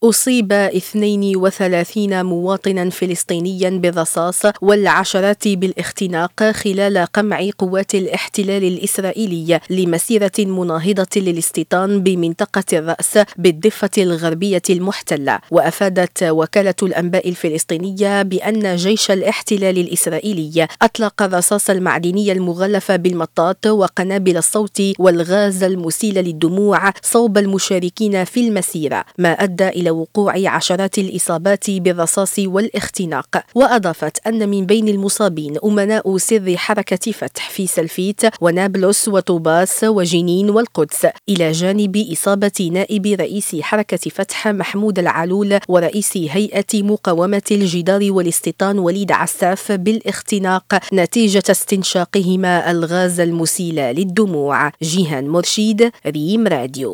أصيب 32 مواطنا فلسطينيا بالرصاص والعشرات بالاختناق خلال قمع قوات الاحتلال الإسرائيلي لمسيرة مناهضة للاستيطان بمنطقة الرأس بالضفة الغربية المحتلة. وأفادت وكالة الأنباء الفلسطينية بأن جيش الاحتلال الإسرائيلي أطلق الرصاص المعدني المغلف بالمطاط وقنابل الصوت والغاز المسيل للدموع صوب المشاركين في المسيرة، ما أدى إلى وقوع عشرات الإصابات بالرصاص والاختناق. وأضافت أن من بين المصابين أمناء سر حركة فتح في سلفيت ونابلس وطوباس وجنين والقدس، إلى جانب إصابة نائب رئيس حركة فتح محمود العلول ورئيس هيئة مقاومة الجدار والاستيطان وليد عساف بالاختناق نتيجة استنشاقهما الغاز المسيل للدموع. جيهان مرشيد، ريم راديو.